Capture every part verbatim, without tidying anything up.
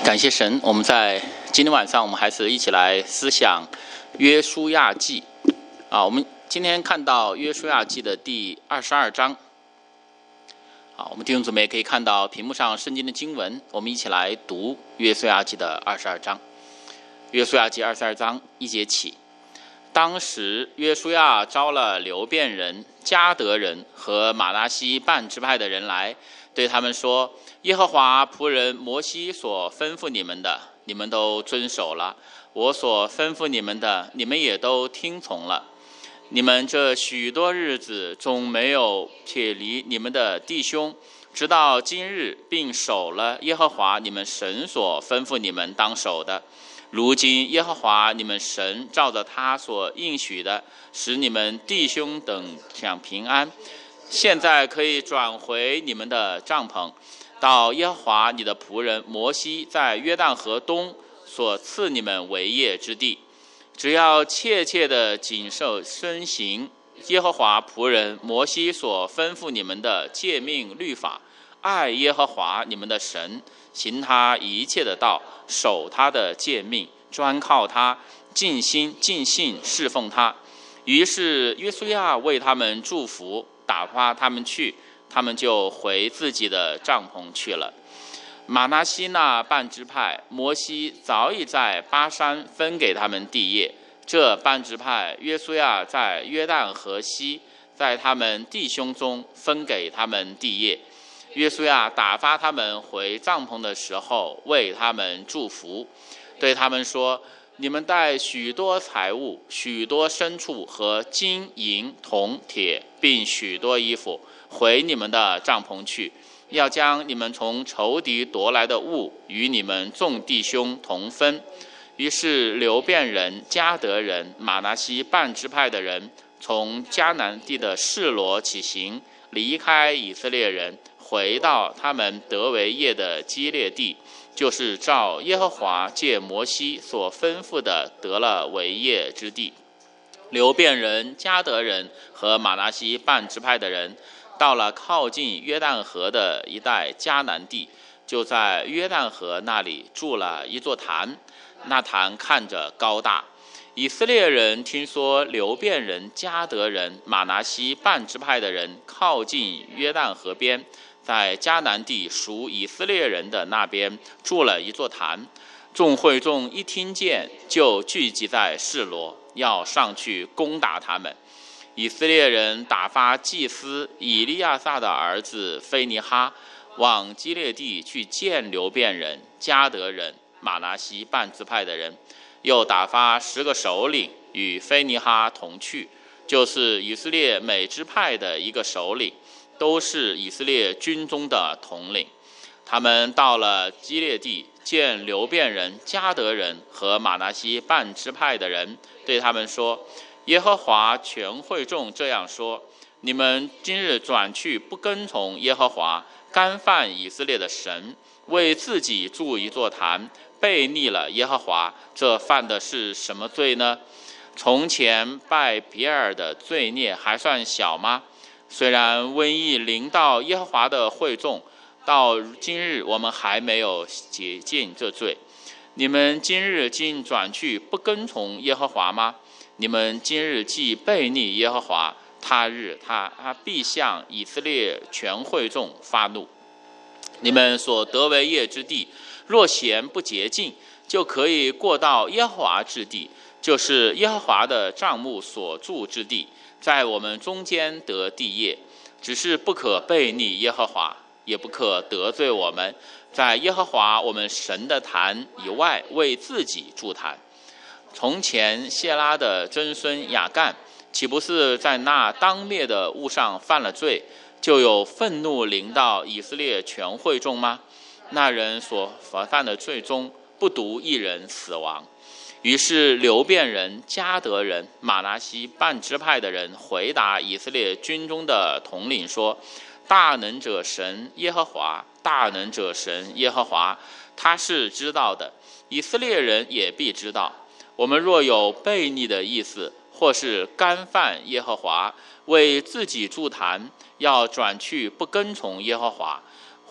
感谢神，我们在今天晚上，我们还是一起来思想约书亚记啊。我们今天看到约书亚记的第二十二章啊。我们弟兄姊妹可以看到屏幕上圣经的经文，我们一起来读约书亚记的二十二章。约书亚记二十二章一节起，当时约书亚招了流便人、迦得人和马拿西半支派的人来，对他们说：耶和华仆人摩西所吩咐你们的，你们都遵守了；我所吩咐你们的，你们也都听从了。你们这许多日子总没有撇离你们的弟兄，直到今日，并守了耶和华你们神所吩咐你们当守的。如今耶和华你们神照着他所应许的，使你们弟兄等享平安。现在可以转回你们的帐篷，到耶和华你的仆人摩西在约旦河东所赐你们为业之地。只要切切的谨守遵行耶和华仆人摩西所吩咐你们的诫命律法，爱耶和华你们的神，行他一切的道，守他的诫命，专靠他，尽心尽性侍奉他。于是约书亚为他们祝福，打发他们去，他们就回自己的帐篷去了。马拿西那半支派，摩西早已在巴山分给他们地业。这半支派，约书亚在约旦河西，在他们弟兄中分给他们地业。约书亚打发他们回帐篷的时候，为他们祝福，对他们说：你们带许多财物、许多牲畜和金银铜铁，并许多衣服，回你们的帐篷去，要将你们从仇敌夺来的物与你们众弟兄同分。于是流便人、迦得人、马拿西半支派的人从迦南地的示罗起行，离开以色列人，回到他们得为业的基列地，就是照耶和华借摩西所吩咐的得了为业之地。流便人、迦得人和马拿西半支派的人到了靠近约旦河的一带迦南地，就在约旦河那里筑了一座坛，那坛看着高大。以色列人听说流便人、迦得人、马拿西半支派的人靠近约旦河边，在迦南地属以色列人的那边筑了一座坛。众会众一听见，就聚集在示罗，要上去攻打他们。以色列人打发祭司以利亚撒的儿子非尼哈往基列地去见流便人、迦得人、马拿西半支派的人，又打发十个首领与非尼哈同去，就是以色列每支派的一个首领，都是以色列军中的统领。他们到了基列地，见流便人、迦得人和马拿西半支派的人，对他们说：耶和华全会众这样说：你们今日转去不跟从耶和华，干犯以色列的神，为自己筑一座坛，悖逆了耶和华，这犯的是什么罪呢？从前拜别尔的罪孽还算小吗？虽然瘟疫临到耶和华的会众，到今日我们还没有解尽这罪。你们今日竟转去不跟从耶和华吗？你们今日既悖逆耶和华，他日他他必向以色列全会众发怒。你们所得为业之地，若嫌不洁净，就可以过到耶和华之地，就是耶和华的帐幕所住之地，在我们中间得地业。只是不可悖逆耶和华，也不可得罪我们，在耶和华我们神的坛以外为自己筑坛。从前谢拉的曾孙亚干，岂不是在那当灭的物上犯了罪，就有愤怒临到以色列全会众吗？那人所犯的罪中，不独一人死亡。于是流便人、迦得人、马拿西半支派的人回答以色列军中的统领说：大能者神耶和华，大能者神耶和华，他是知道的，以色列人也必知道。我们若有悖逆的意思，或是干犯耶和华，为自己筑坛，要转去不跟从耶和华，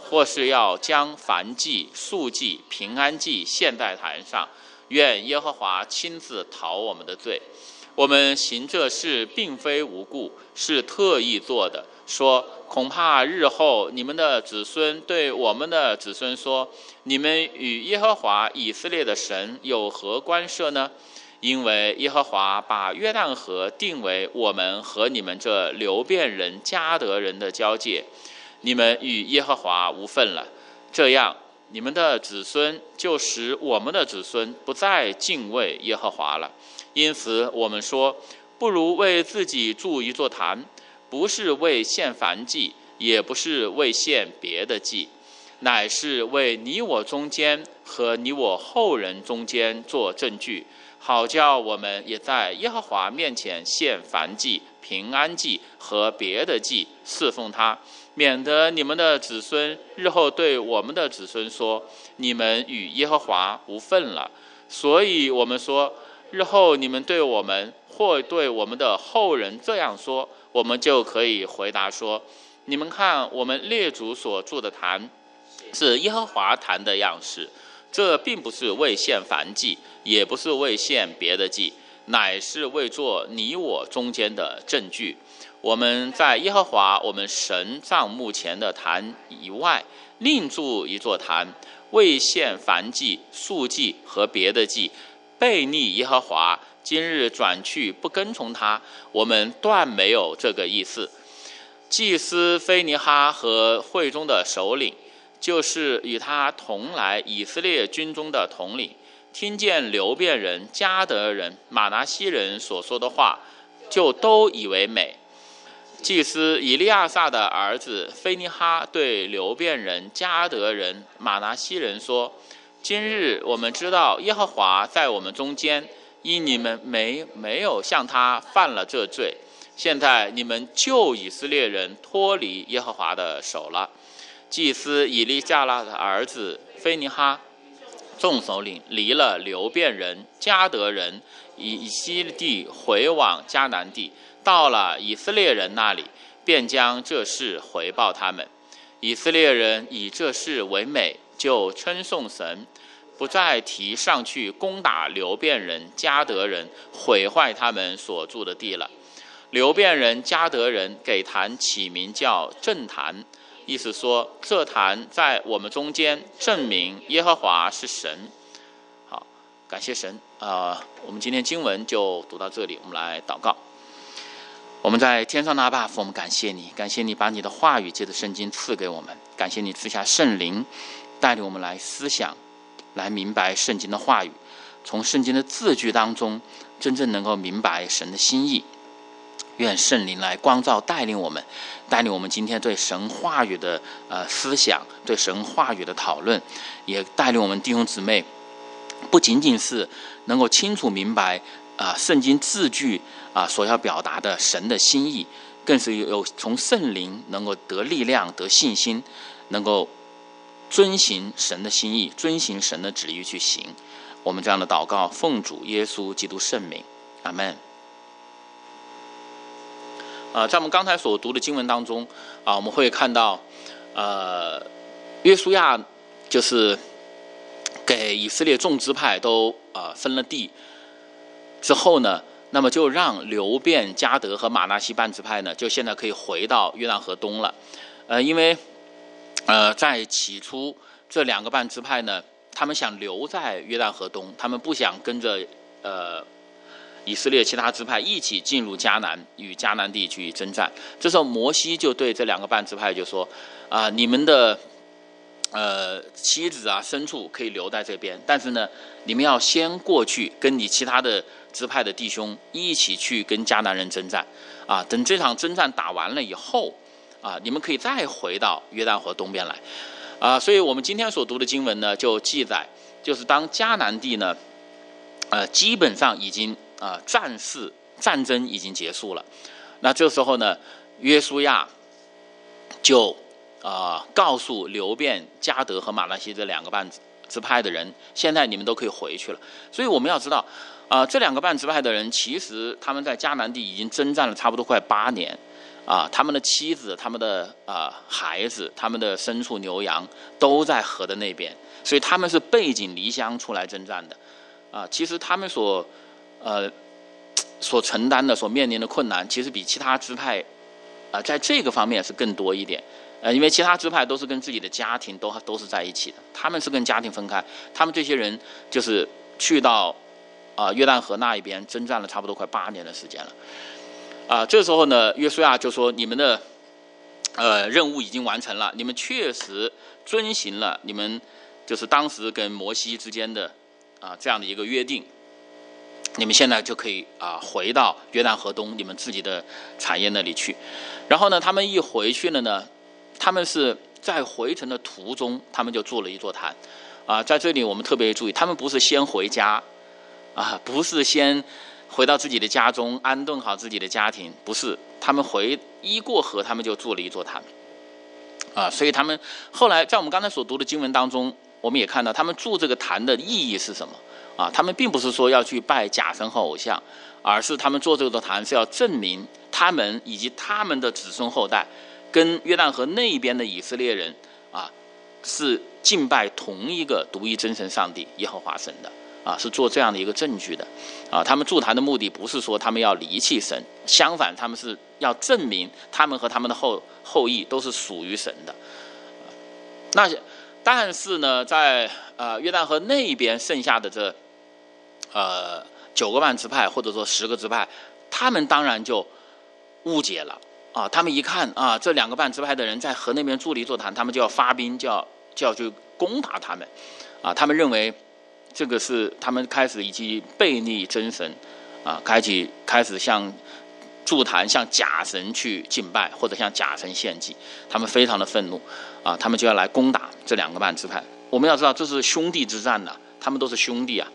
或是要将燔祭、素祭、平安祭献在坛上，愿耶和华亲自讨我们的罪。我们行这事并非无故，是特意做的。说恐怕日后你们的子孙对我们的子孙说，你们与耶和华以色列的神有何关涉呢？因为耶和华把约旦河定为我们和你们这流便人迦得人的交界，你们与耶和华无分了。这样你们的子孙就使我们的子孙不再敬畏耶和华了。因此我们说，不如为自己筑一座坛，不是为献燔祭，也不是为献别的祭，乃是为你我中间和你我后人中间做证据，好叫我们也在耶和华面前献燔祭、平安祭和别的祭侍奉他，免得你们的子孙日后对我们的子孙说，你们与耶和华无分了。所以我们说，日后你们对我们或对我们的后人这样说，我们就可以回答说，你们看我们列祖所筑的坛是耶和华坛的样式，这并不是为献燔祭，也不是为献别的祭，乃是为做你我中间的证据。我们在耶和华我们神帐幕前的坛以外另筑一座坛，为献燔祭、素祭和别的祭，悖逆耶和华，今日转去不跟从他，我们断没有这个意思。祭司菲尼哈和会中的首领，就是与他同来以色列军中的统领，听见流便人、迦得人、玛拿西人所说的话，就都以为美。祭司以利亚撒的儿子菲尼哈对流便人、迦得人、玛拿西人说，今日我们知道耶和华在我们中间，因你们没没有向他犯了这罪，现在你们救以色列人脱离耶和华的手了。祭司以利加拉的儿子菲尼哈众首领离了流便人、迦得人，以西地回往迦南地，到了以色列人那里，便将这事回报他们。以色列人以这事为美，就称颂神，不再提上去攻打流便人、迦得人，毁坏他们所住的地了。流便人、迦得人给坛起名叫正坛，意思说这坛在我们中间，证明耶和华是神。好，感谢神。呃，我们今天经文就读到这里，我们来祷告。我们在天上的阿爸父，我们感谢你，感谢你把你的话语借着圣经赐给我们，感谢你赐下圣灵，带领我们来思想，来明白圣经的话语，从圣经的字句当中真正能够明白神的心意。愿圣灵来光照带领我们，带领我们今天对神话语的呃思想，对神话语的讨论，也带领我们弟兄姊妹不仅仅是能够清楚明白啊、呃、圣经字句啊、呃、所要表达的神的心意，更是有从圣灵能够得力量、得信心，能够遵行神的心意，遵行神的旨意去行。我们这样的祷告，奉主耶稣基督圣名，阿们。呃，在我们刚才所读的经文当中啊，我们会看到，呃，约书亚就是给以色列众支派都呃分了地之后呢，那么就让流便、迦得和玛拿西半支派呢，就现在可以回到约旦河东了。呃，因为呃在起初这两个半支派呢，他们想留在约旦河东，他们不想跟着呃。以色列其他支派一起进入迦南，与迦南地去征战。这时候摩西就对这两个半支派就说啊、呃，你们的呃妻子啊牲畜可以留在这边，但是呢你们要先过去跟你其他的支派的弟兄一起去跟迦南人征战啊，等这场征战打完了以后啊，你们可以再回到约旦河东边来啊。所以我们今天所读的经文呢，就记载就是当迦南地呢呃基本上已经啊、呃，战事战争已经结束了。那这时候呢，约书亚就啊、呃、告诉流便、迦得和玛拿西这两个半支派的人，现在你们都可以回去了。所以我们要知道，啊、呃，这两个半支派的人，其实他们在迦南地已经征战了差不多快八年， 啊，他们的妻子、他们的啊、呃、孩子、他们的牲畜牛羊都在河的那边，所以他们是背井离乡出来征战的。啊，其实他们所呃所承担的、所面临的困难，其实比其他支派啊、呃、在这个方面是更多一点。呃，因为其他支派都是跟自己的家庭都都是在一起的，他们是跟家庭分开。他们这些人就是去到啊、呃、约旦河那一边征战了差不多快八年的时间了。啊、呃，这时候呢，约书亚就说：“你们的呃任务已经完成了，你们确实遵行了你们就是当时跟摩西之间的啊、呃、这样的一个约定。你们现在就可以啊、呃、回到约旦河东你们自己的产业那里去。然后呢，他们一回去了呢。”他们是在回程的途中，他们就筑了一座坛，啊，在这里我们特别注意，他们不是先回家，啊，不是先回到自己的家中安顿好自己的家庭，不是，他们回一过河，他们就筑了一座坛，啊，所以他们后来在我们刚才所读的经文当中，我们也看到他们筑这个坛的意义是什么，啊，他们并不是说要去拜假神和偶像，而是他们做这座坛是要证明他们以及他们的子孙后代。跟约旦河那边的以色列人啊，是敬拜同一个独一真神上帝耶和华神的啊，是做这样的一个证据的啊。他们筑坛的目的不是说他们要离弃神，相反，他们是要证明他们和他们的后后裔都是属于神的。那但是呢，在呃约旦河那边剩下的这呃九个半支派或者说十个支派，他们当然就误解了。啊，他们一看啊，这两个半支派的人在河那边筑了一座坛，他们就要发兵，就要就要去攻打他们，啊，他们认为这个是他们开始以及背逆真神，啊，开始开始向筑坛向假神去敬拜，或者向假神献祭，他们非常的愤怒，啊，他们就要来攻打这两个半支派。我们要知道，这是兄弟之战呐、啊，他们都是兄弟啊，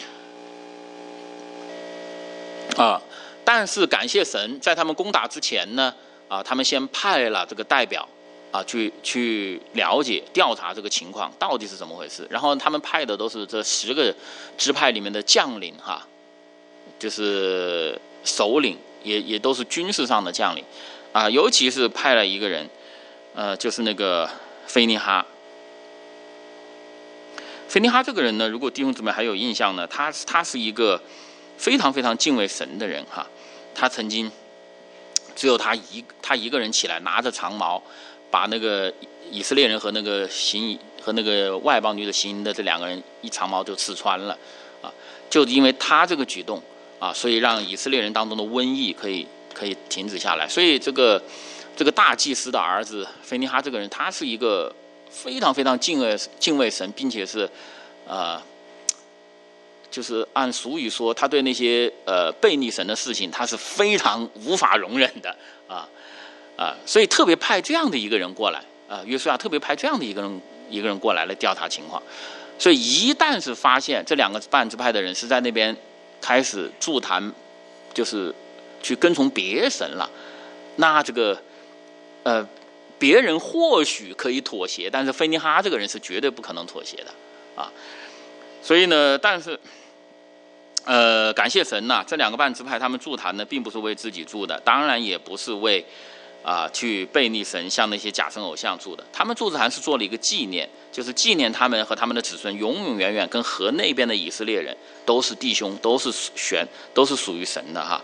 啊，但是感谢神，在他们攻打之前呢。啊，他们先派了这个代表啊，去去了解调查这个情况到底是怎么回事。然后他们派的都是这十个支派里面的将领哈，就是首领，也也都是军事上的将领啊。尤其是派了一个人，呃，就是那个菲尼哈。菲尼哈这个人呢，如果弟兄姊妹还有印象呢，他他是一个非常非常敬畏神的人哈，他曾经。只有他一他一个人起来，拿着长矛，把那个以色列人和那个行和那个外邦女子行营的这两个人一长矛就刺穿了，啊，就因为他这个举动啊，所以让以色列人当中的瘟疫可以可以停止下来。所以这个这个大祭司的儿子菲尼哈这个人，他是一个非常非常敬畏敬畏神，并且是呃。就是按俗语说，他对那些呃悖逆神的事情，他是非常无法容忍的啊啊，所以特别派这样的一个人过来啊，约书亚特别派这样的一个人一个人过来来调查情况。所以一旦是发现这两个半支派的人是在那边开始筑坛，就是去跟从别神了，那这个呃别人或许可以妥协，但是菲尼哈这个人是绝对不可能妥协的啊。所以呢，但是。呃，感谢神呐、啊！这两个半支派他们筑坛呢，并不是为自己筑的，当然也不是为啊、呃、去背逆神，向那些假神偶像筑的。他们筑坛是做了一个纪念，就是纪念他们和他们的子孙永永远远跟河那边的以色列人都是弟兄，都是选，都是属于神的哈。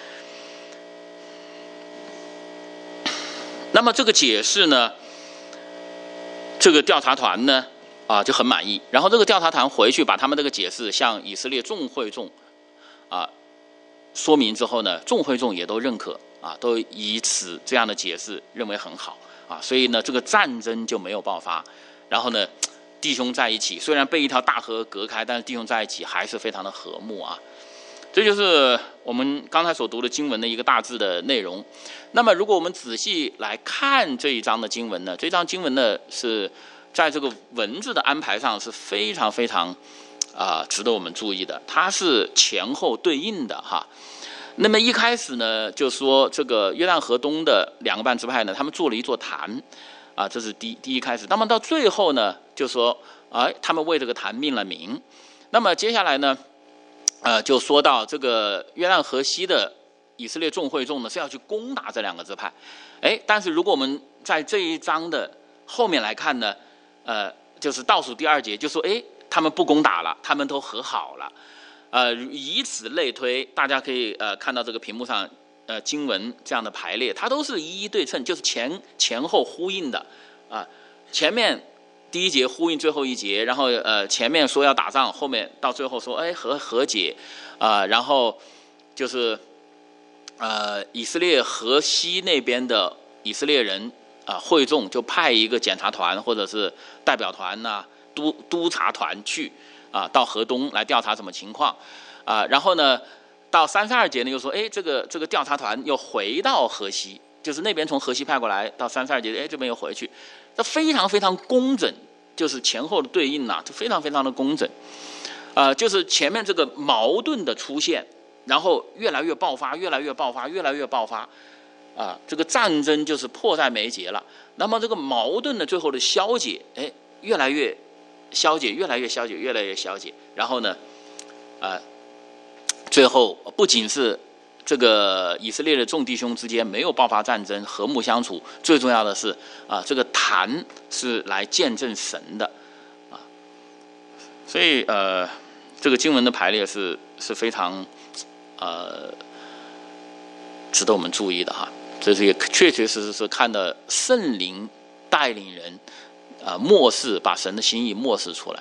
那么这个解释呢，这个调查团呢？啊，就很满意。然后这个调查团回去把他们这个解释向以色列众会众啊说明之后呢，众会众也都认可啊，都以此这样的解释认为很好啊，所以呢，这个战争就没有爆发。然后呢，弟兄在一起，虽然被一条大河隔开，但是弟兄在一起还是非常的和睦啊。这就是我们刚才所读的经文的一个大致的内容。那么，如果我们仔细来看这一章的经文呢，这章经文呢是。在这个文字的安排上是非常非常啊、呃、值得我们注意的，它是前后对应的哈。那么一开始呢，就说这个约旦河东的两个半支派呢，他们做了一座坛啊，这是第第一开始。那么到最后呢，就说哎，他们为这个坛命了名。那么接下来呢，呃，就说到这个约旦河西的以色列众会众呢是要去攻打这两个支派，哎，但是如果我们在这一章的后面来看呢，呃，就是倒数第二节就说，哎，他们不攻打了，他们都和好了，呃，以此类推，大家可以呃看到这个屏幕上呃经文这样的排列，它都是一一对称，就是前前后呼应的啊、呃，前面第一节呼应最后一节，然后呃前面说要打仗，后面到最后说哎和和解啊、呃，然后就是呃以色列河西那边的以色列人啊、呃、会众就派一个检查团或者是代表团呐、啊、督督察团去啊、呃、到河东来调查什么情况啊、呃，然后呢到三十二节呢又说哎这个这个调查团又回到河西，就是那边从河西派过来到三十二节，哎这边又回去。这非常非常工整，就是前后的对应呐、啊，这非常非常的工整，呃，就是前面这个矛盾的出现，然后越来越爆发，越来越爆发，越来越爆发，啊、呃，这个战争就是迫在眉睫了。那么这个矛盾的最后的消解，哎，越来越消解，越来越消解，越来越消解。然后呢，呃，最后不仅是这个以色列的众弟兄之间没有爆发战争，和睦相处。最重要的是啊，这个坛是来见证神的啊，所以呃，这个经文的排列是是非常呃值得我们注意的哈。这是也确确实实是看到圣灵带领人啊，漠视把神的心意漠视出来。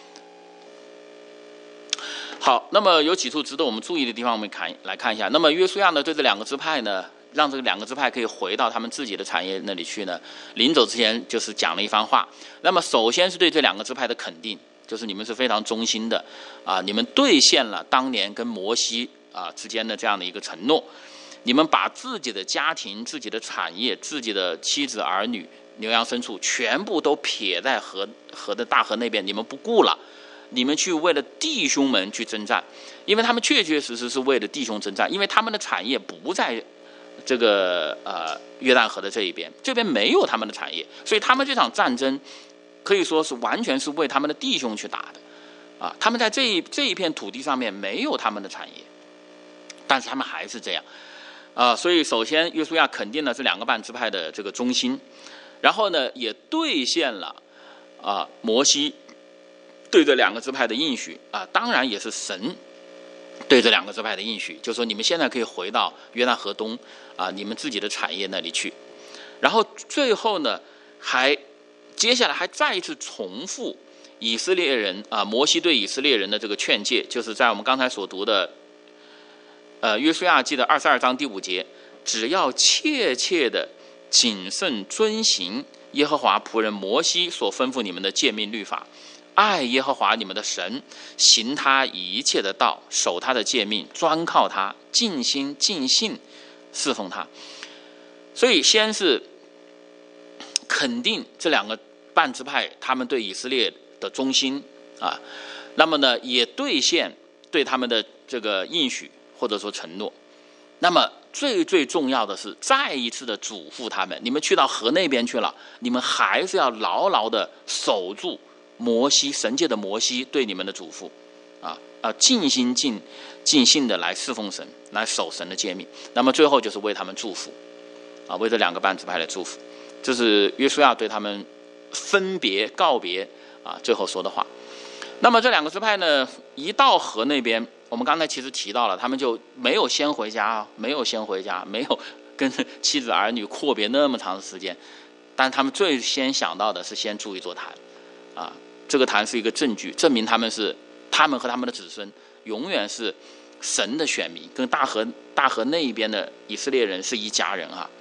好，那么有几处值得我们注意的地方，我们看来看一下。那么约书亚呢，对这两个支派呢，让这个两个支派可以回到他们自己的产业那里去呢，临走之前就是讲了一番话。那么首先是对这两个支派的肯定，就是你们是非常忠心的啊，你们兑现了当年跟摩西啊之间的这样的一个承诺，你们把自己的家庭、自己的产业、自己的妻子儿女、牛羊牲畜全部都撇在河河的大河那边，你们不顾了。你们去为了弟兄们去征战，因为他们确确实实是为了弟兄征战，因为他们的产业不在这个呃约旦河的这一边，这边没有他们的产业，所以他们这场战争可以说是完全是为他们的弟兄去打的啊。他们在这一这一片土地上面没有他们的产业，但是他们还是这样啊。所以首先约书亚肯定了这两个半支派的这个忠心，然后呢也兑现了啊摩西对这两个支派的应许啊，当然也是神对这两个支派的应许，就是说你们现在可以回到约旦河东啊，你们自己的产业那里去。然后最后呢，还接下来还再一次重复以色列人啊，摩西对以色列人的这个劝诫，就是在我们刚才所读的呃约书亚记的二十二章第五节，只要切切的谨慎遵行耶和华仆人摩西所吩咐你们的诫命律法，爱耶和华你们的神，行他一切的道，守他的诫命，专靠他，尽心尽性侍奉他。所以先是肯定这两个半支派他们对以色列的忠心啊，那么呢也兑现对他们的这个应许或者说承诺。那么最最重要的是再一次的嘱咐他们，你们去到河那边去了，你们还是要牢牢的守住摩西神界的摩西对你们的嘱咐啊啊，尽心尽尽性的来侍奉神，来守神的诫命。那么最后就是为他们祝福啊，为这两个半支派的祝福。这是约书亚对他们分别告别啊最后说的话。那么这两个支派呢，一到河那边，我们刚才其实提到了，他们就没有先回家，没有先回家，没有跟妻子儿女阔别那么长的时间，但他们最先想到的是先筑一座坛啊，这个坛是一个证据，证明他们是他们和他们的子孙永远是神的选民，跟大河大河那一边的以色列人是一家人啊。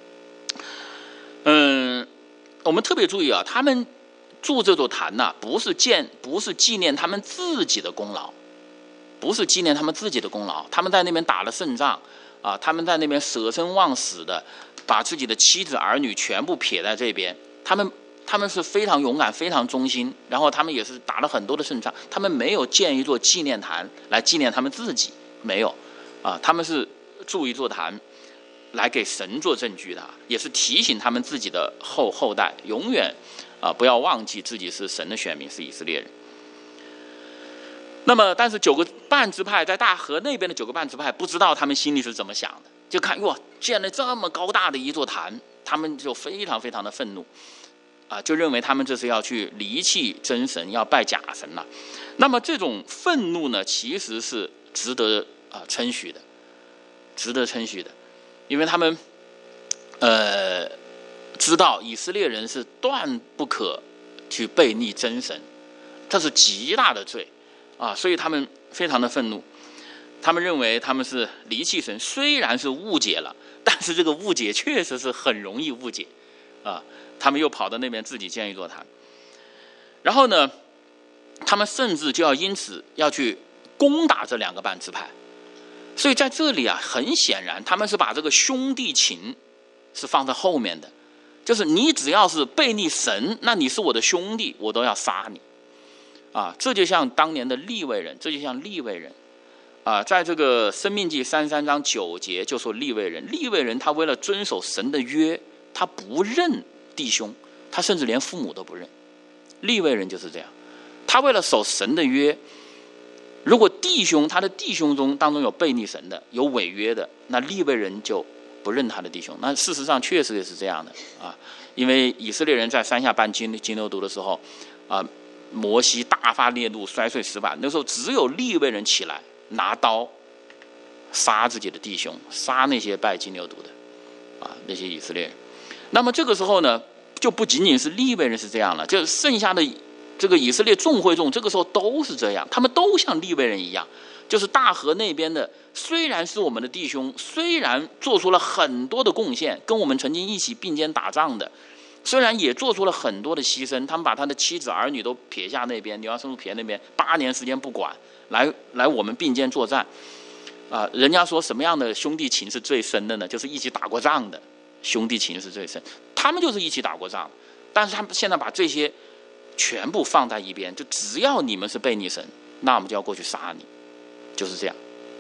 嗯，我们特别注意啊，他们筑这座坛呐、啊，不是建，不是纪念他们自己的功劳，不是纪念他们自己的功劳。他们在那边打了胜仗啊，他们在那边舍生忘死的，把自己的妻子儿女全部撇在这边。他们他们是非常勇敢，非常忠心，然后他们也是打了很多的胜仗。他们没有建一座纪念坛来纪念他们自己，没有啊，他们是筑一座坛来给神做证据的，也是提醒他们自己的后后代永远啊不要忘记自己是神的选民，是以色列人。 那么，但是九个半支派在大河那边的九个半支派不知道他们心里是怎么想的，就看哇，建了这么高大的一座坛，他们就非常非常的愤怒，啊，就认为他们这是要去离弃真神，要拜假神了。那么这种愤怒呢，其实是值得啊称许的，值得称许的，因为他们呃知道以色列人是断不可去背逆真神，这是极大的罪。啊，所以他们非常的愤怒，他们认为他们是离弃神，虽然是误解了，但是这个误解确实是很容易误解，啊，他们又跑到那边自己建一座坛，然后呢，他们甚至就要因此要去攻打这两个半支派，所以在这里啊，很显然他们是把这个兄弟情是放在后面的，就是你只要是背逆神，那你是我的兄弟，我都要杀你。啊，这就像当年的利未人，这就像利未人，啊，在这个申命记三十三章九节就说利未人，利未人他为了遵守神的约，他不认弟兄，他甚至连父母都不认。利未人就是这样，他为了守神的约，如果弟兄他的弟兄中当中有背逆神的，有违约的，那利未人就不认他的弟兄。那事实上确实也是这样的啊，因为以色列人在山下办金金牛犊的时候，啊。摩西大发烈怒，摔碎石板。那时候只有利未人起来拿刀杀自己的弟兄，杀那些拜金牛犊的啊，那些以色列人。那么这个时候呢，就不仅仅是利未人是这样了，就剩下的这个以色列众会众，这个时候都是这样，他们都像利未人一样，就是大河那边的，虽然是我们的弟兄，虽然做出了很多的贡献，跟我们曾经一起并肩打仗的。虽然也做出了很多的牺牲，他们把他的妻子儿女都撇下那边，牛羊牲畜撇那边，八年时间不管，来来我们并肩作战，啊、呃，人家说什么样的兄弟情是最深的呢？就是一起打过仗的兄弟情是最深，他们就是一起打过仗，但是他们现在把这些全部放在一边，就只要你们是背逆神，那我们就要过去杀你，就是这样，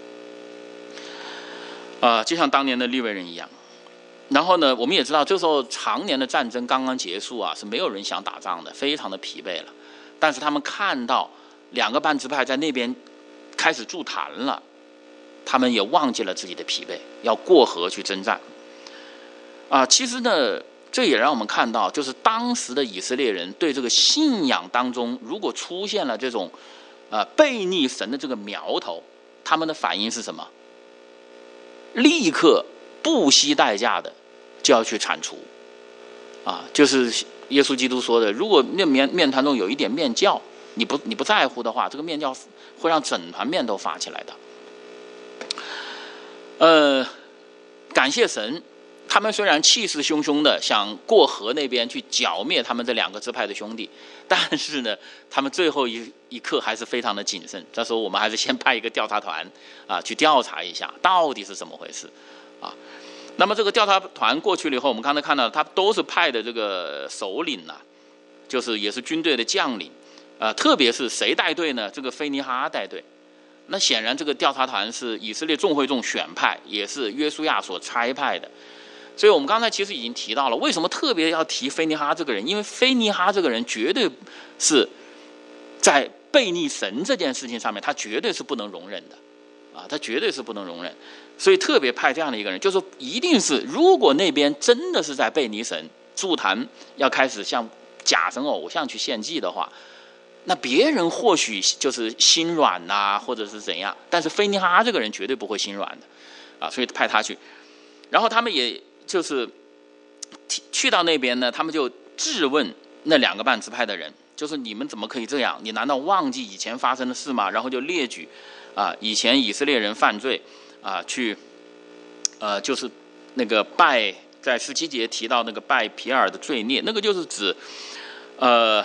啊、呃，就像当年的利未人一样。然后呢，我们也知道，这时候常年的战争刚刚结束啊，是没有人想打仗的，非常的疲惫了。但是他们看到两个半支派在那边开始筑坛了，他们也忘记了自己的疲惫，要过河去征战。啊，其实呢，这也让我们看到，就是当时的以色列人对这个信仰当中，如果出现了这种呃背逆神的这个苗头，他们的反应是什么？立刻不惜代价的就要去铲除，啊，就是耶稣基督说的，如果那面面团中有一点面酵，你不你不在乎的话，这个面酵会让整团面都发起来的。呃，感谢神，他们虽然气势汹汹的想过河那边去剿灭他们这两个支派的兄弟，但是呢，他们最后一一刻还是非常的谨慎。这时候我们还是先派一个调查团啊，去调查一下到底是怎么回事啊。那么这个调查团过去了以后，我们刚才看到他都是派的这个首领啊，就是也是军队的将领，呃，特别是谁带队呢？这个菲尼哈带队。那显然这个调查团是以色列众会众选派，也是约书亚所差派的。所以我们刚才其实已经提到了，为什么特别要提菲尼哈这个人？因为菲尼哈这个人绝对是在背逆神这件事情上面，他绝对是不能容忍的啊，他绝对是不能容忍。所以特别派这样的一个人，就是说一定是，如果那边真的是在背逆神，筑坛要开始向假神偶像去献祭的话，那别人或许就是心软呐、啊，或者是怎样，但是菲尼哈这个人绝对不会心软的啊，所以派他去。然后他们也就是去到那边呢，他们就质问那两个半支派的人，就是你们怎么可以这样？你难道忘记以前发生的事吗？然后就列举啊，以前以色列人犯罪。啊，去，呃，就是那个拜，在十七节提到那个拜皮尔的罪孽，那个就是指，呃，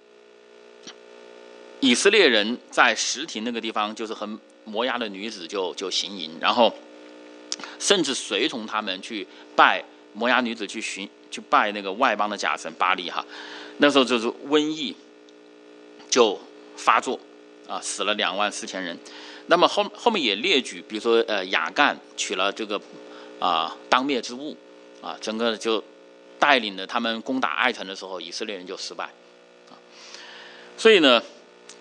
以色列人在什亭那个地方，就是和摩押的女子就就行淫，然后甚至随从他们去拜摩押女子去寻去拜那个外邦的假神巴利哈，那时候就是瘟疫就发作啊，死了两万四千人。那么后后面也列举，比如说呃亚干取了这个啊、呃、当灭之物啊，整个就带领了他们攻打爱城的时候，以色列人就失败啊。所以呢，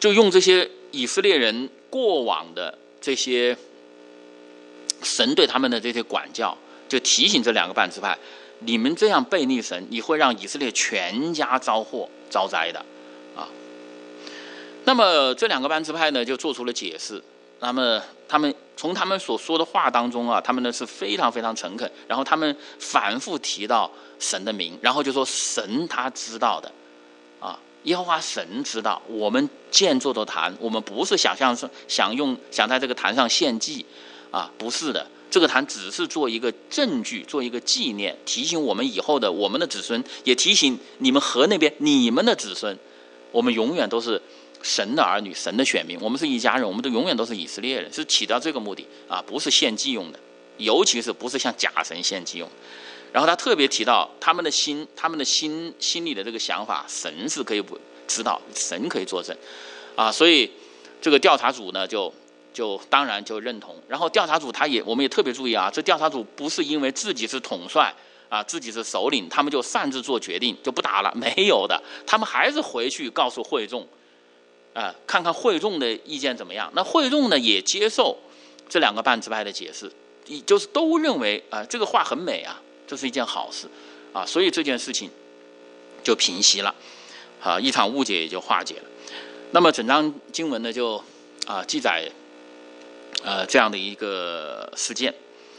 就用这些以色列人过往的这些神对他们的这些管教，就提醒这两个半支派，你们这样背逆神，你会让以色列全家遭祸遭灾的啊。那么这两个半支派呢，就做出了解释。那么他们从他们所说的话当中啊，他们呢是非常非常诚恳，然后他们反复提到神的名，然后就说神他知道的啊，耶和华神知道，我们建这座坛，我们不是想象是想用想在这个坛上献祭啊，不是的，这个坛只是做一个证据，做一个纪念，提醒我们以后的我们的子孙，也提醒你们河那边你们的子孙，我们永远都是神的儿女，神的选民，我们是一家人，我们都永远都是以色列人，是起到这个目的啊，不是献祭用的，尤其是不是向假神献祭用的。然后他特别提到他们的心，他们的心心里的这个想法，神是可以不知道，神可以作证啊，所以这个调查组呢，就就当然就认同。然后调查组他也，我们也特别注意啊，这调查组不是因为自己是统帅啊，自己是首领，他们就擅自做决定就不打了，没有的，他们还是回去告诉会众。呃，看看会众的意见怎么样？那会众呢也接受这两个半支派的解释，就是都认为啊、呃，这个话很美啊，这是一件好事啊，所以这件事情就平息了，啊，一场误解也就化解了。那么整章经文呢就啊、呃、记载呃这样的一个事件，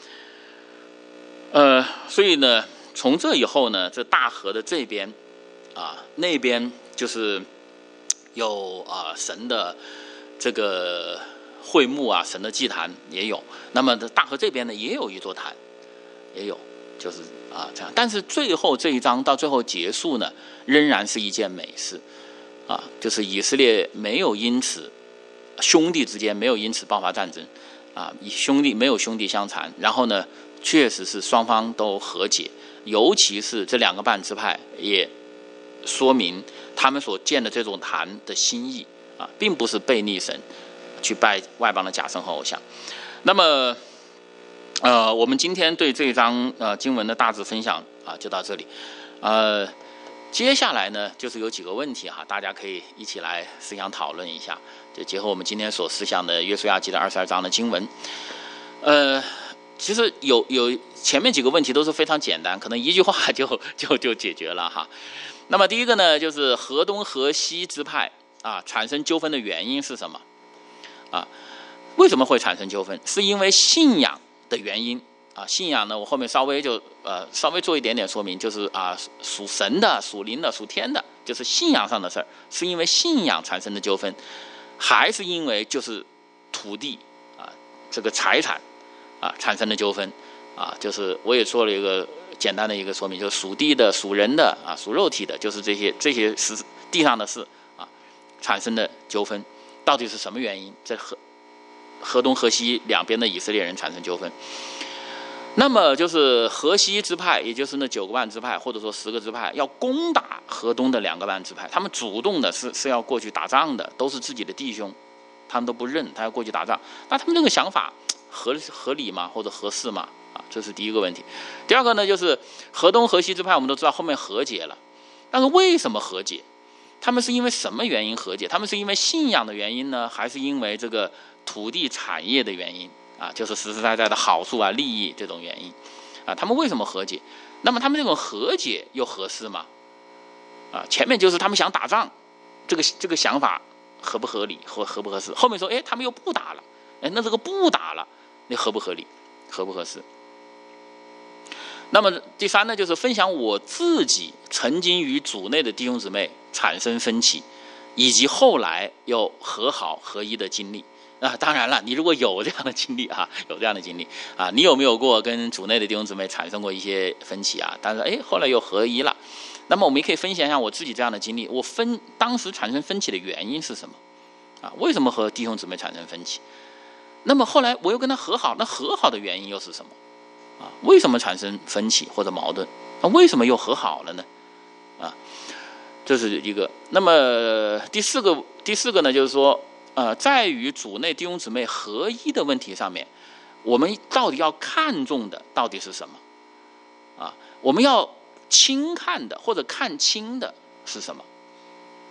呃，所以呢从这以后呢，这大河的这边啊、呃、那边就是。有啊、呃，神的这个会幕啊，神的祭坛也有。那么大河这边呢，也有一座坛，也有，就是啊这样。但是最后这一章到最后结束呢，仍然是一件美事啊，就是以色列没有因此兄弟之间没有因此爆发战争啊，兄弟没有兄弟相残。然后呢，确实是双方都和解，尤其是这两个半支派也说明。他们所建的这种坛的心意啊，并不是背逆神，去拜外邦的假神和偶像。那么，呃，我们今天对这一章呃经文的大致分享啊，就到这里。呃，接下来呢，就是有几个问题哈，大家可以一起来思想讨论一下，就结合我们今天所思想的约书亚记的二十二章的经文。呃，其实有有前面几个问题都是非常简单，可能一句话就就就解决了哈。那么第一个呢，就是河东河西支派啊产生纠纷的原因是什么？啊，为什么会产生纠纷？是因为信仰的原因啊。信仰呢，我后面稍微就呃稍微做一点点说明，就是啊属神的、属灵的、属天的，就是信仰上的事儿，是因为信仰产生的纠纷，还是因为就是土地啊这个财产啊产生的纠纷啊？就是我也做了一个。简单的一个说明，就是属地的、属人的啊、属肉体的，就是这些这些事地上的事啊产生的纠纷，到底是什么原因？在河河东、河西两边的以色列人产生纠纷。那么就是河西支派，也就是那九个半支派，或者说十个支派，要攻打河东的两个半支派，他们主动的是是要过去打仗的，都是自己的弟兄，他们都不认，他要过去打仗。那他们这个想法合合理吗？或者合适吗？啊，这是第一个问题。第二个呢，就是河东河西支派，我们都知道后面和解了，但是为什么和解？他们是因为什么原因和解？他们是因为信仰的原因呢，还是因为这个土地产业的原因啊？就是实实在在的好处啊、利益这种原因啊？他们为什么和解？那么他们这种和解又合适吗？啊，前面就是他们想打仗，这个这个想法合不合理，合合不合适？后面说，哎，他们又不打了，哎，那这个不打了，那合不合理，合不合适？那么第三呢，就是分享我自己曾经与主内的弟兄姊妹产生分歧，以及后来又和好合一的经历啊。当然了，你如果有这样的经历啊，有这样的经历啊，你有没有过跟主内的弟兄姊妹产生过一些分歧啊？但是哎，后来又合一了。那么我们也可以分享一下我自己这样的经历，我分当时产生分歧的原因是什么啊？为什么和弟兄姊妹产生分歧？那么后来我又跟他和好，那和好的原因又是什么？啊，为什么产生分歧或者矛盾？那为什么又和好了呢？啊，这是一个。那么第四个，第四个呢，就是说，呃，在于主内弟兄姊妹合一的问题上面，我们到底要看重的到底是什么？啊，我们要轻看的或者看轻的是什么？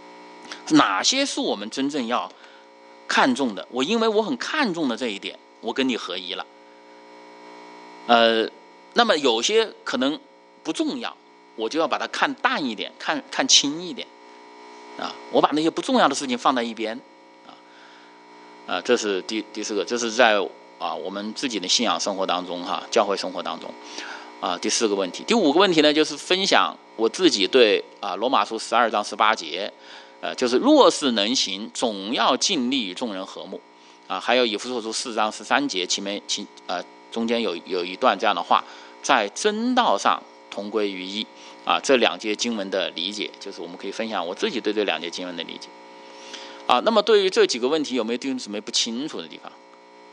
哪些是我们真正要看重的？我因为我很看重的这一点，我跟你合一了。呃，那么有些可能不重要，我就要把它看淡一点，看看轻一点啊。我把那些不重要的事情放在一边啊。啊，这是第第四个，这是在啊我们自己的信仰生活当中哈、啊，教会生活当中啊。第四个问题，第五个问题呢，就是分享我自己对啊罗马书十二章十八节。呃，就是若是能行，总要尽力与众人和睦，啊，还有以弗所书四章十三节，其面其呃中间有有一段这样的话，在真道上同归于一，啊，这两节经文的理解，就是我们可以分享我自己对这两节经文的理解，啊，那么对于这几个问题，有没有弟兄姊妹不清楚的地方？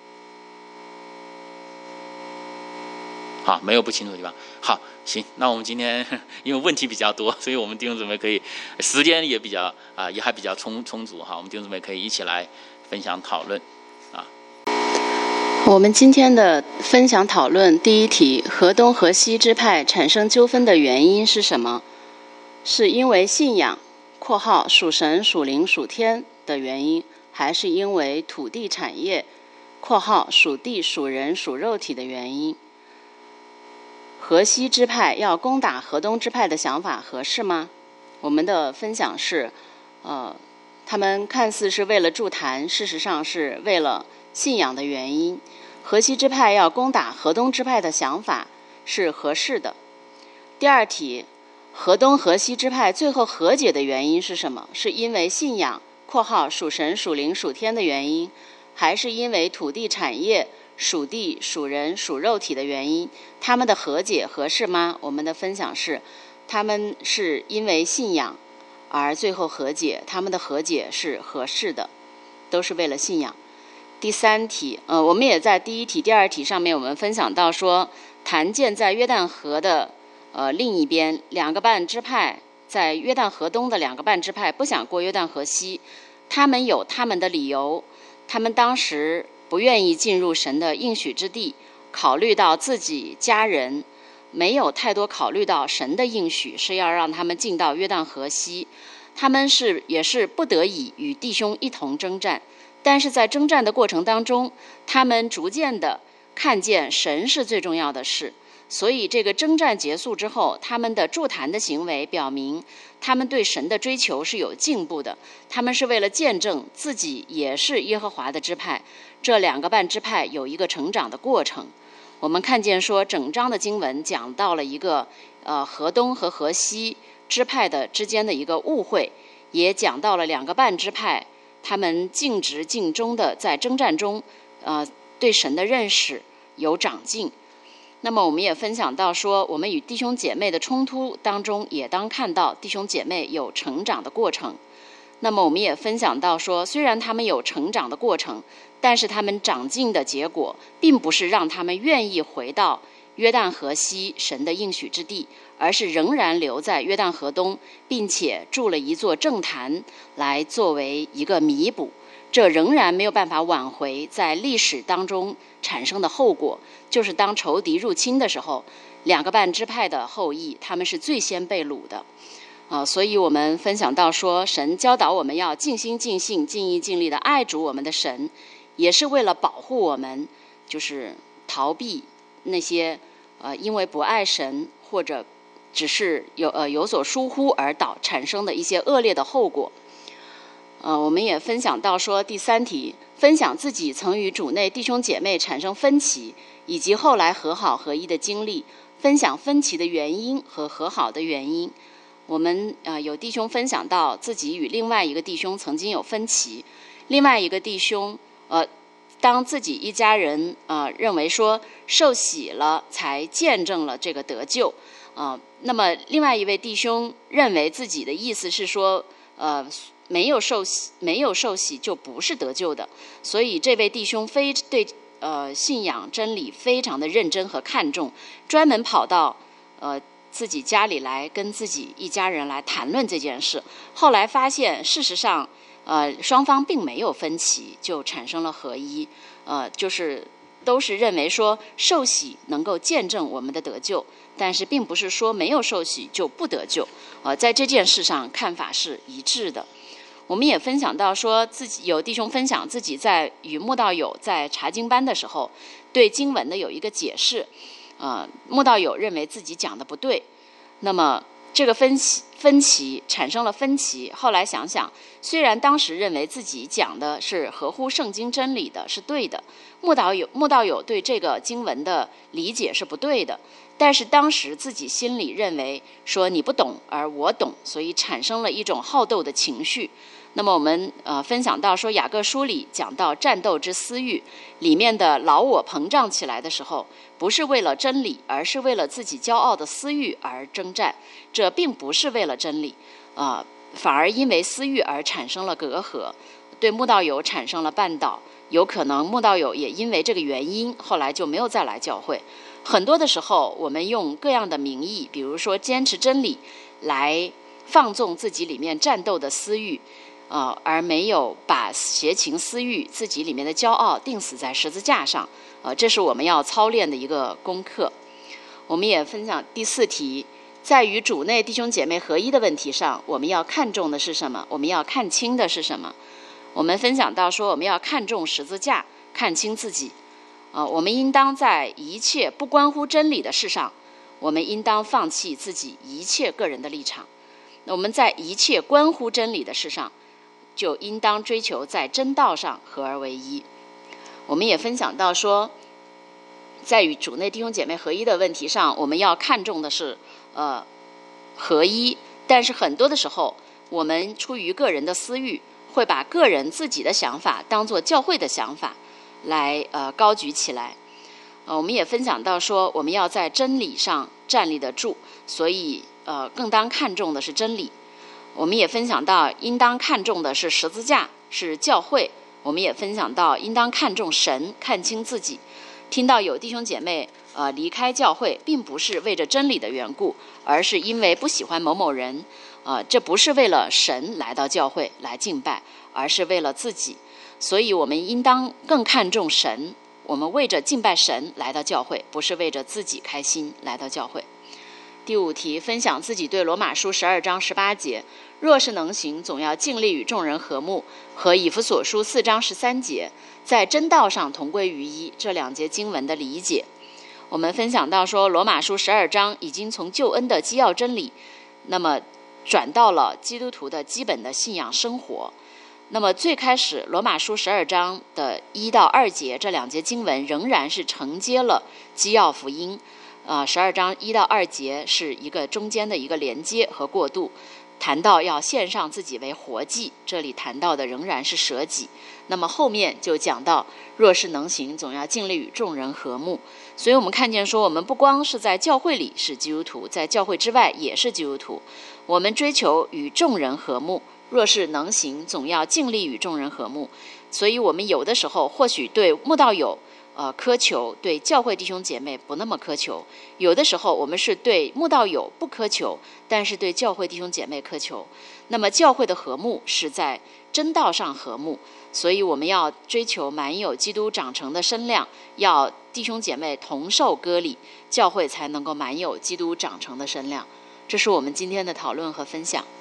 好，没有不清楚的地方。好，行，那我们今天因为问题比较多，所以我们弟兄姊妹可以时间也比较啊，也还比较充充足哈。我们弟兄姊妹可以一起来分享讨论啊。 我们今天的分享讨论第一题：河东河西支派产生纠纷的原因是什么？是因为信仰（括号属神、属灵、属天）的原因，还是因为土地产业（括号属地、属人、属肉体）的原因？河西支派要攻打河东支派的想法合适吗？我们的分享是，呃，他们看似是为了筑坛，事实上是为了信仰的原因。河西支派要攻打河东支派的想法是合适的。第二题，河东河西支派最后和解的原因是什么？是因为信仰（括号属神、属灵、属天）的原因，还是因为土地产业？属地、属人、属肉体的原因，他们的和解合适吗？我们的分享是，他们是因为信仰而最后和解，他们的和解是合适的，都是为了信仰。第三题，呃，我们也在第一题、第二题上面，我们分享到说，坛建在约旦河的呃另一边，两个半支派在约旦河东的两个半支派不想过约旦河西，他们有他们的理由，他们当时不愿意进入神的应许之地，考虑到自己家人，没有太多考虑到神的应许是要让他们进到约旦河西，他们是也是不得已与弟兄一同征战，但是在征战的过程当中，他们逐渐的看见神是最重要的事，所以这个征战结束之后，他们的筑坛的行为表明他们对神的追求是有进步的，他们是为了见证自己也是耶和华的支派，这两个半支派有一个成长的过程。我们看见说整章的经文讲到了一个呃河东和河西支派的之间的一个误会，也讲到了两个半支派他们尽职尽忠的在征战中呃对神的认识有长进。那么我们也分享到说，我们与弟兄姐妹的冲突当中也当看到弟兄姐妹有成长的过程。那么我们也分享到说，虽然他们有成长的过程，但是他们长进的结果并不是让他们愿意回到约旦河西神的应许之地，而是仍然留在约旦河东，并且筑了一座正坛来作为一个弥补。这仍然没有办法挽回在历史当中产生的后果，就是当仇敌入侵的时候，两个半支派的后裔他们是最先被掳的。啊，所以我们分享到说，神教导我们要尽心尽性尽意尽力的爱主我们的神，也是为了保护我们，就是逃避那些呃因为不爱神或者只是有呃有所疏忽而导产生的一些恶劣的后果。呃，我们也分享到说，第三题，分享自己曾与主内弟兄姐妹产生分歧，以及后来和好合一的经历，分享分歧的原因和和好的原因。我们呃有弟兄分享到自己与另外一个弟兄曾经有分歧，另外一个弟兄呃当自己一家人呃认为说受洗了才见证了这个得救，呃那么另外一位弟兄认为自己的意思是说呃没有受洗没有受洗就不是得救的，所以这位弟兄非对呃信仰真理非常的认真和看重，专门跑到呃自己家里来跟自己一家人来谈论这件事。后来发现事实上呃双方并没有分歧，就产生了合一，呃就是都是认为说受洗能够见证我们的得救，但是并不是说没有受洗就不得救，呃在这件事上看法是一致的。 我们也分享到说，自己有弟兄分享自己在与慕道友在查经班的时候，对经文的有一个解释，呃，慕道友认为自己讲的不对，那么这个分歧分歧产生了分歧。后来想想，虽然当时认为自己讲的是合乎圣经真理的，是对的，慕道友慕道友对这个经文的理解是不对的，但是当时自己心里认为说你不懂而我懂，所以产生了一种好斗的情绪。那么我们呃分享到说，雅各书里讲到战斗之私欲，里面的老我膨胀起来的时候，不是为了真理，而是为了自己骄傲的私欲而征战，这并不是为了真理，呃，反而因为私欲而产生了隔阂，对慕道友产生了绊倒，有可能慕道友也因为这个原因，后来就没有再来教会。很多的时候，我们用各样的名义，比如说坚持真理，来放纵自己里面战斗的私欲，呃，而没有把邪情私欲、自己里面的骄傲钉死在十字架上，呃，这是我们要操练的一个功课。我们也分享第四题，在与主内弟兄姐妹合一的问题上，我们要看重的是什么？我们要看清的是什么？我们分享到说，我们要看重十字架，看清自己。呃，我们应当在一切不关乎真理的事上，我们应当放弃自己一切个人的立场。我们在一切关乎真理的事上，就应当追求在真道上合而为一。我们也分享到说，在与主内弟兄姐妹合一的问题上，我们要看重的是呃合一，但是很多的时候，我们出于个人的私欲，会把个人自己的想法当作教会的想法来呃高举起来。呃，我们也分享到说，我们要在真理上站立得住，所以呃更当看重的是真理。我们也分享到，应当看重的是十字架，是教会。我们也分享到，应当看重神，看清自己。听到有弟兄姐妹呃离开教会，并不是为着真理的缘故，而是因为不喜欢某某人，呃，这不是为了神来到教会来敬拜，而是为了自己。所以我们应当更看重神，我们为着敬拜神来到教会，不是为着自己开心来到教会。第五题，分享自己对罗马书十二章十八节若是能行，总要尽力与众人和睦，和以弗所书四章十三节在真道上同归于一这两节经文的理解。我们分享到说，罗马书十二章已经从救恩的基要真理，那么转到了基督徒的基本的信仰生活。那么最开始罗马书十二章的一到二节这两节经文仍然是承接了基要福音，呃，十二章一到二节是一个中间的一个连接和过渡，谈到要献上自己为活祭，这里谈到的仍然是舍己。那么后面就讲到，若是能行，总要尽力与众人和睦。所以我们看见说，我们不光是在教会里是基督徒，在教会之外也是基督徒。我们追求与众人和睦，若是能行，总要尽力与众人和睦。所以我们有的时候或许对慕道友呃，苛求，对教会弟兄姐妹不那么苛求。有的时候我们是对慕道友不苛求，但是对教会弟兄姐妹苛求。那么教会的和睦是在真道上和睦，所以我们要追求满有基督长成的身量，要弟兄姐妹同受割礼，教会才能够满有基督长成的身量。这是我们今天的讨论和分享。